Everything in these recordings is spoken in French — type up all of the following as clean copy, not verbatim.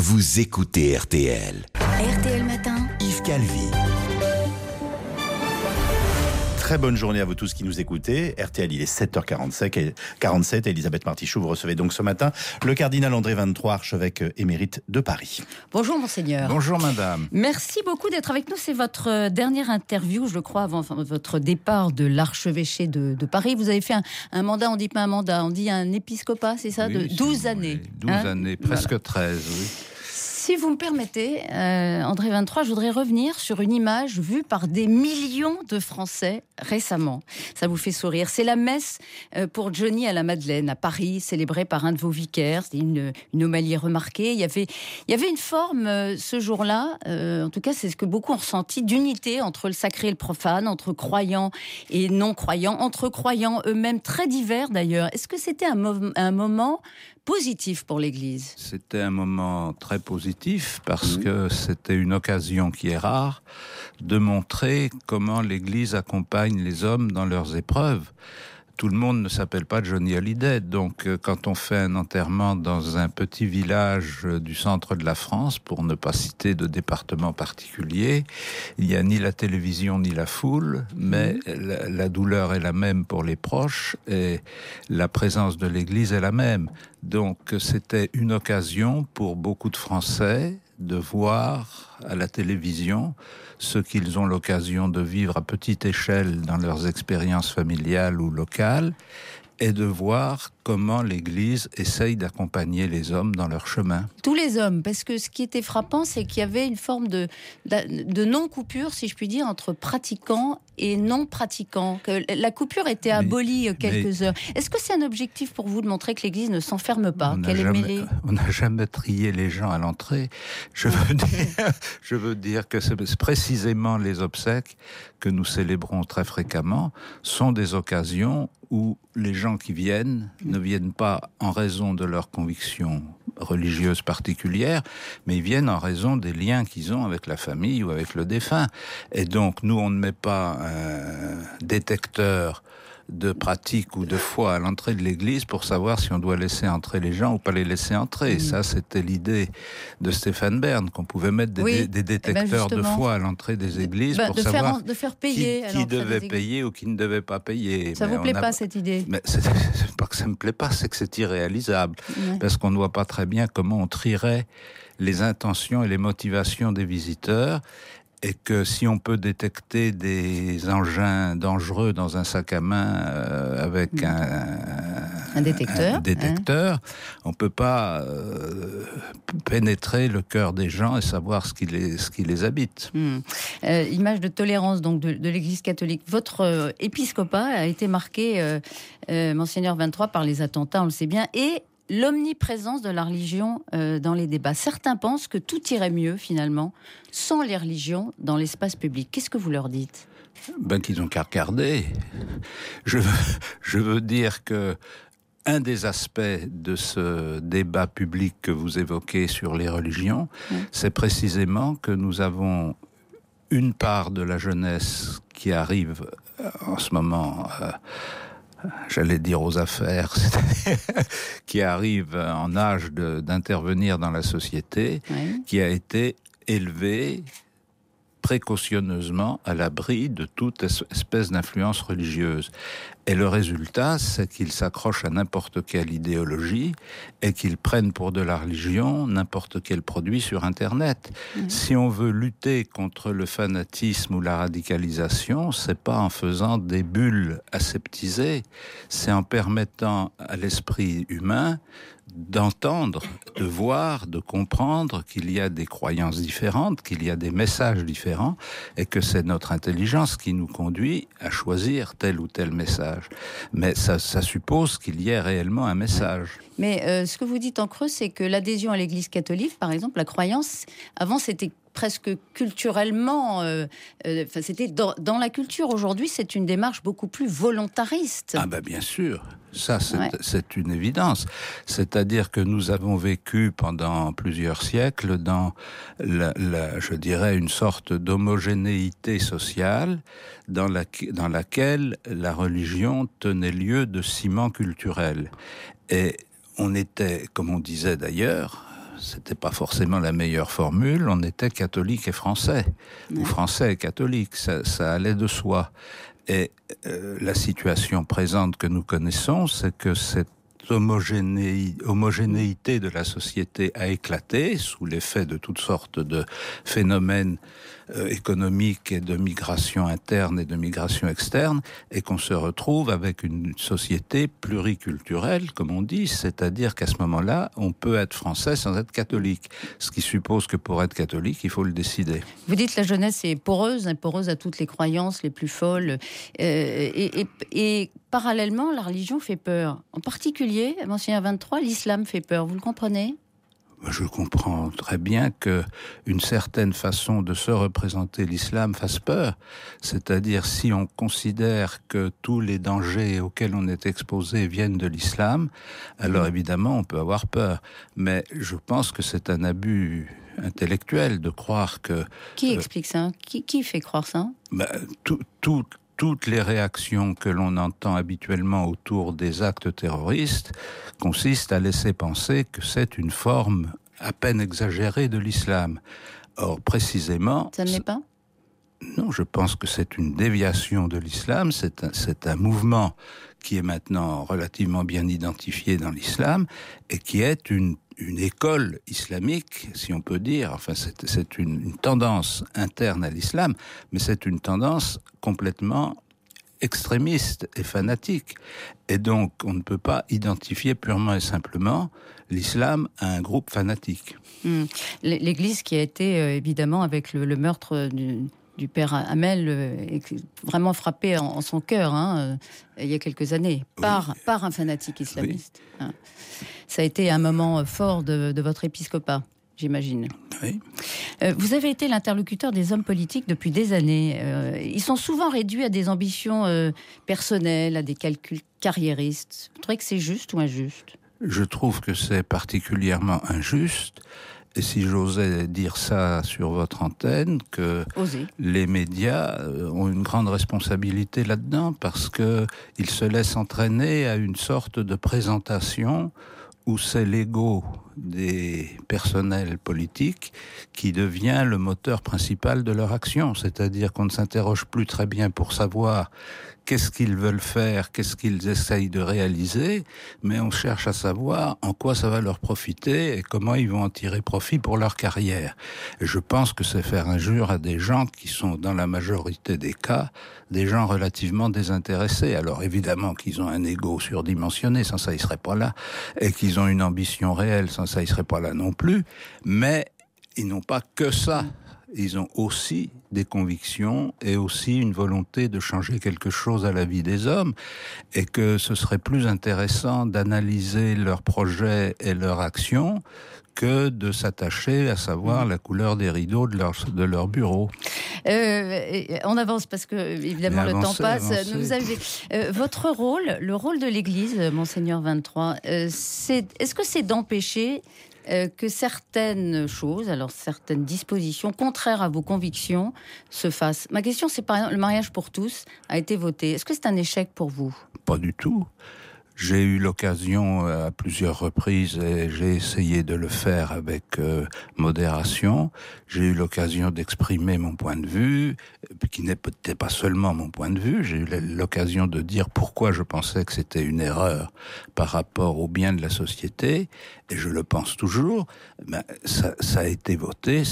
vous écoutez RTL. RTL Matin. Yves Calvi. Très bonne journée à vous tous qui nous écoutez. RTL, il est 7h47 et Elisabeth Martichoux, vous recevez donc ce matin le cardinal André XXIII, archevêque émérite de Paris. Bonjour monseigneur. Bonjour madame. Merci beaucoup d'être avec nous. C'est votre dernière interview, je crois, avant votre départ de l'archevêché de Paris. Vous avez fait un mandat, on dit pas un mandat, on dit un épiscopat, c'est ça, de 12 années. 12 années, presque voilà. 13, oui. Si vous me permettez, André XXIII, je voudrais revenir sur une image vue par des millions de Français récemment. Ça vous fait sourire. C'est la messe pour Johnny à la Madeleine, à Paris, célébrée par un de vos vicaires. C'était une homélie remarquée. Il y avait une forme, ce jour-là, en tout cas c'est ce que beaucoup ont ressenti, d'unité entre le sacré et le profane, entre croyants et non-croyants, entre croyants eux-mêmes, très divers d'ailleurs. Est-ce que c'était un moment positif pour l'Église? C'était un moment très positif parce que c'était une occasion qui est rare de montrer comment l'Église accompagne les hommes dans leurs épreuves. Tout le monde ne s'appelle pas Johnny Hallyday, donc quand on fait un enterrement dans un petit village du centre de la France, pour ne pas citer de département particulier, il n'y a ni la télévision ni la foule, mais la douleur est la même pour les proches et la présence de l'Église est la même. Donc c'était une occasion pour beaucoup de Français de voir à la télévision ce qu'ils ont l'occasion de vivre à petite échelle dans leurs expériences familiales ou locales, et de voir comment l'Église essaye d'accompagner les hommes dans leur chemin. Tous les hommes, parce que ce qui était frappant, c'est qu'il y avait une forme de non-coupure, si je puis dire, entre pratiquants et non-pratiquants. Que la coupure était abolie quelques heures. Est-ce que c'est un objectif pour vous de montrer que l'Église ne s'enferme pas, qu'elle est mêlée ? On n'a jamais trié les gens à l'entrée. Je veux dire que c'est précisément les obsèques que nous célébrons très fréquemment sont des occasions où les gens qui viennent ne viennent pas en raison de leurs convictions religieuses particulières, mais ils viennent en raison des liens qu'ils ont avec la famille ou avec le défunt. Et donc, nous, on ne met pas un détecteur de pratique ou de foi à l'entrée de l'église pour savoir si on doit laisser entrer les gens ou pas les laisser entrer. Ça, c'était l'idée de Stéphane Bern, qu'on pouvait mettre des détecteurs de foi à l'entrée des églises pour savoir de faire payer qui devait payer ou qui ne devait pas payer. Ça vous plaît pas, cette idée ? Mais c'est pas que ça me plaît pas, c'est que c'est irréalisable. Parce qu'on ne voit pas très bien comment on trierait les intentions et les motivations des visiteurs. Et que si on peut détecter des engins dangereux dans un sac à main avec un détecteur, on peut pas pénétrer le cœur des gens et savoir ce qui les habite. Image de tolérance donc de l'Église catholique. Votre épiscopat a été marqué, Monseigneur XXIII, par les attentats, on le sait bien, et l'omniprésence de la religion dans les débats. Certains pensent que tout irait mieux, finalement, sans les religions dans l'espace public. Qu'est-ce que vous leur dites ? Qu'ils ont qu'à regarder. Je veux dire que un des aspects de ce débat public que vous évoquez sur les religions, c'est précisément que nous avons une part de la jeunesse qui arrive en ce moment... j'allais dire aux affaires, qui arrive en âge d'intervenir dans la société, qui a été élevé précautionneusement à l'abri de toute espèce d'influence religieuse. Et le résultat, c'est qu'ils s'accrochent à n'importe quelle idéologie et qu'ils prennent pour de la religion n'importe quel produit sur Internet. Si on veut lutter contre le fanatisme ou la radicalisation, c'est pas en faisant des bulles aseptisées, c'est en permettant à l'esprit humain d'entendre, de voir, de comprendre qu'il y a des croyances différentes, qu'il y a des messages différents, et que c'est notre intelligence qui nous conduit à choisir tel ou tel message. Mais ça suppose qu'il y ait réellement un message. Mais ce que vous dites en creux, c'est que l'adhésion à l'Église catholique, par exemple, la croyance, avant c'était presque culturellement, c'était dans la culture. Aujourd'hui, c'est une démarche beaucoup plus volontariste. Ah ben bien sûr, ça c'est une évidence. C'est-à-dire que nous avons vécu pendant plusieurs siècles dans, je dirais, une sorte d'homogénéité sociale dans laquelle la religion tenait lieu de ciment culturel. Et on était, comme on disait d'ailleurs, c'était pas forcément la meilleure formule, on était catholique et français, ou français et catholique, ça allait de soi. Et la situation présente que nous connaissons, c'est que cette homogénéité de la société a éclaté sous l'effet de toutes sortes de phénomènes économiques et de migration interne et de migration externe, et qu'on se retrouve avec une société pluriculturelle, comme on dit, c'est-à-dire qu'à ce moment-là, on peut être français sans être catholique, ce qui suppose que pour être catholique, il faut le décider. Vous dites que la jeunesse est poreuse à toutes les croyances les plus folles, et parallèlement, la religion fait peur. En particulier, Monseigneur 23, l'islam fait peur. Vous le comprenez ? Je comprends très bien que une certaine façon de se représenter l'islam fasse peur. C'est-à-dire, si on considère que tous les dangers auxquels on est exposé viennent de l'islam, alors évidemment, on peut avoir peur. Mais je pense que c'est un abus intellectuel de croire que... Qui explique ça ? Qui fait croire ça ? Toutes les réactions que l'on entend habituellement autour des actes terroristes consistent à laisser penser que c'est une forme à peine exagérée de l'islam. Or, précisément... Ça ne l'est pas ? Non, je pense que c'est une déviation de l'islam, c'est un mouvement qui est maintenant relativement bien identifié dans l'islam et qui est une école islamique, si on peut dire. Enfin, c'est une tendance interne à l'islam, mais c'est une tendance complètement extrémiste et fanatique. Et donc, on ne peut pas identifier purement et simplement l'islam à un groupe fanatique. L'Église qui a été, évidemment, avec le meurtre du père Hamel, vraiment frappé en son cœur, il y a quelques années, par un fanatique islamiste. Oui. Ça a été un moment fort de votre épiscopat, j'imagine. Oui. Vous avez été l'interlocuteur des hommes politiques depuis des années. Ils sont souvent réduits à des ambitions personnelles, à des calculs carriéristes. Vous trouvez que c'est juste ou injuste ? Je trouve que c'est particulièrement injuste. Et si j'osais dire ça sur votre antenne, que les médias ont une grande responsabilité là-dedans, parce que ils se laissent entraîner à une sorte de présentation où c'est l'ego des personnels politiques qui devient le moteur principal de leur action. C'est-à-dire qu'on ne s'interroge plus très bien pour savoir qu'est-ce qu'ils veulent faire, qu'est-ce qu'ils essayent de réaliser, mais on cherche à savoir en quoi ça va leur profiter et comment ils vont en tirer profit pour leur carrière. Et je pense que c'est faire injure à des gens qui sont, dans la majorité des cas, des gens relativement désintéressés. Alors évidemment qu'ils ont un ego surdimensionné, sans ça ils seraient pas là, et qu'ils ont une ambition réelle, sans ça ils seraient pas là non plus, mais ils n'ont pas que ça. Ils ont aussi des convictions et aussi une volonté de changer quelque chose à la vie des hommes, et que ce serait plus intéressant d'analyser leurs projets et leurs actions que de s'attacher à savoir la couleur des rideaux de leur bureau. On avance parce que, évidemment, le temps passe. Vous avez, votre rôle, le rôle de l'Église, Monseigneur 23, est-ce que c'est d'empêcher que certaines choses, alors certaines dispositions contraires à vos convictions se fassent? Ma question, c'est par exemple, le mariage pour tous a été voté. Est-ce que c'est un échec pour vous? Pas du tout. J'ai eu l'occasion à plusieurs reprises, et j'ai essayé de le faire avec modération, j'ai eu l'occasion d'exprimer mon point de vue, qui n'était pas seulement mon point de vue, j'ai eu l'occasion de dire pourquoi je pensais que c'était une erreur par rapport au bien de la société, et je le pense toujours. Ça a été voté,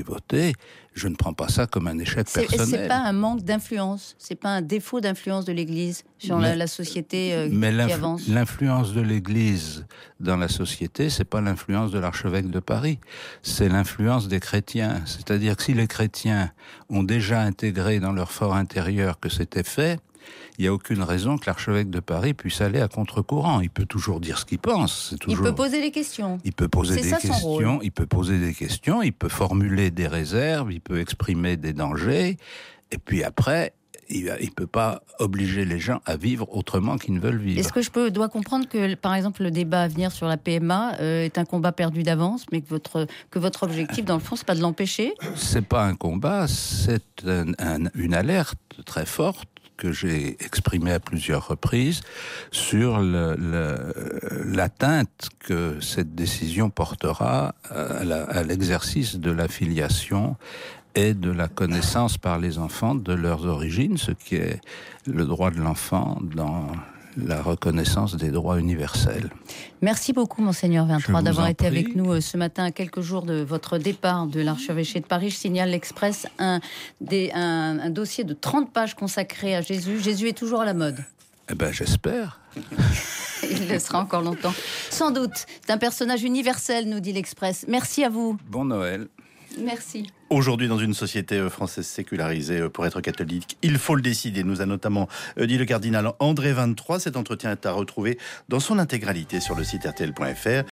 je ne prends pas ça comme un échec personnel. C'est pas un manque d'influence, c'est pas un défaut d'influence de l'Église sur la société qui avance. L'influence de l'Église dans la société, c'est pas l'influence de l'archevêque de Paris, c'est l'influence des chrétiens. C'est-à-dire que si les chrétiens ont déjà intégré dans leur fort intérieur que c'était fait, il n'y a aucune raison que l'archevêque de Paris puisse aller à contre-courant. Il peut toujours dire ce qu'il pense. Il peut poser des questions. Il peut poser des questions. Il peut poser des questions. Il peut formuler des réserves. Il peut exprimer des dangers. Et puis après, il ne peut pas obliger les gens à vivre autrement qu'ils ne veulent vivre. Est-ce que je dois comprendre que, par exemple, le débat à venir sur la PMA est un combat perdu d'avance, mais que votre objectif, dans le fond, c'est pas de l'empêcher? C'est pas un combat, c'est une alerte très forte que j'ai exprimé à plusieurs reprises sur l'atteinte que cette décision portera à l'exercice de la filiation et de la connaissance par les enfants de leurs origines, ce qui est le droit de l'enfant dans la reconnaissance des droits universels. Merci beaucoup, Monseigneur 23, d'avoir été avec nous ce matin, à quelques jours de votre départ de l'archevêché de Paris. Je signale l'Express, un dossier de 30 pages consacré à Jésus. Jésus est toujours à la mode. Eh ben, j'espère. Il le sera encore longtemps. Sans doute. C'est un personnage universel, nous dit l'Express. Merci à vous. Bon Noël. Merci. Aujourd'hui, dans une société française sécularisée, pour être catholique, il faut le décider, nous a notamment dit le cardinal André 23. Cet entretien est à retrouver dans son intégralité sur le site rtl.fr.